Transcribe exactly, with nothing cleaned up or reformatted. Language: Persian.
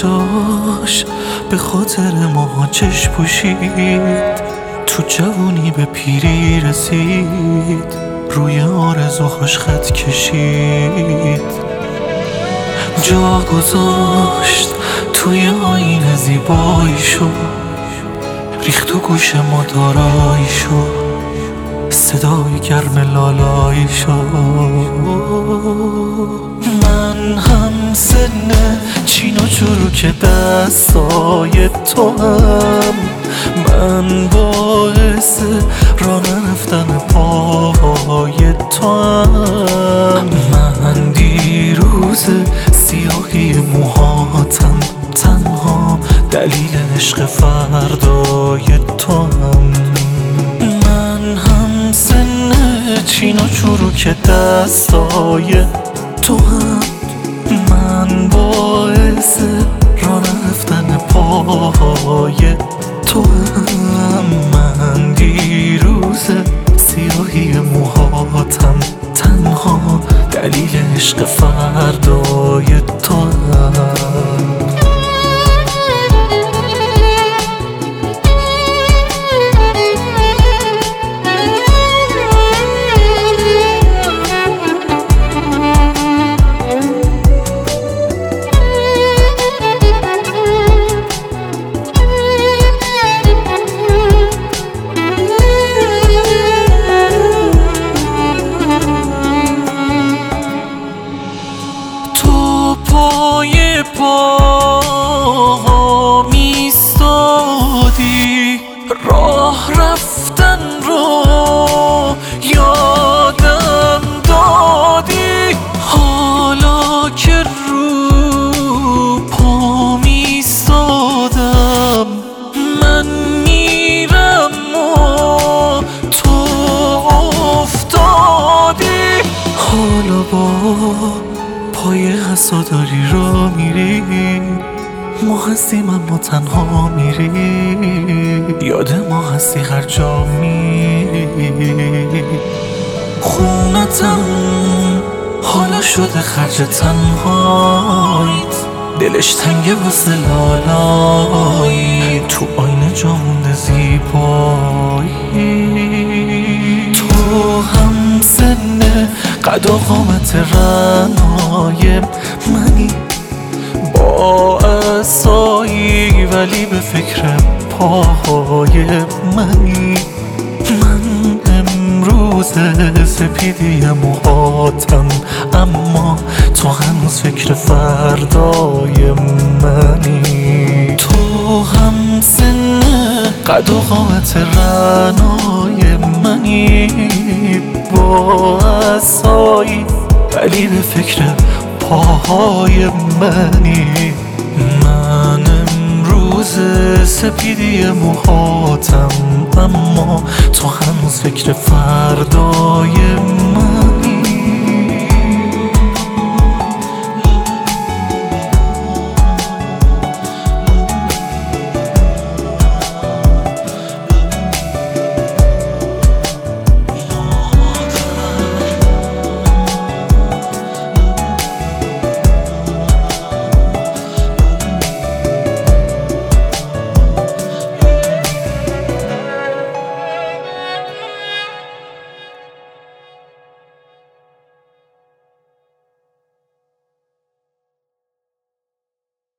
چشاش به خاطر ما چش پوشید، تو جوونی به پیری رسید، روی آرزوهاش خط کشید، جا گذاشت توی آینه زیباییشو، ریخت تو گوش ما داراییشو، صدای گرم لالاییشو. من هم سن چین و چروک دستای تو هم، من باعث را نرفتن پاهای تو هم، من دیروز سیاهی موهاتم، تنها دلیل عشق فردای تو هم. من هم سن چین و چروک دستای تو هم، من باعث را نرفتن پاهای تو هم، من دیروز سیاهی موهاتم، تنها دلیل عشق فردای تو هم. پای پاها میستادی، راه رفتن رو یادم دادی، حالا که رو پا میستادم، من میرم و تو افتادی، حالا با پای حساداری را میری، ما هستیم اما تنها میری، یاد ما هستی هر جا میری، خونتم حالا شده خرج تنهاییت، دلش تنگه واسه لالایی، تو آینه جا مونده زیبایی، تو هم سن قد و قامت رنای منی، با عصایی ولی به فکر پاهای منی، من امروز سپیدی موهاتم، اما تو هنوز فکر فردای منی، تو هم سن قد و قامت رنای منی، با عصایی ولی به فکر پاهای منی، من امروز سپیدی موهاتم، اما تو هنوز فکر فردای من.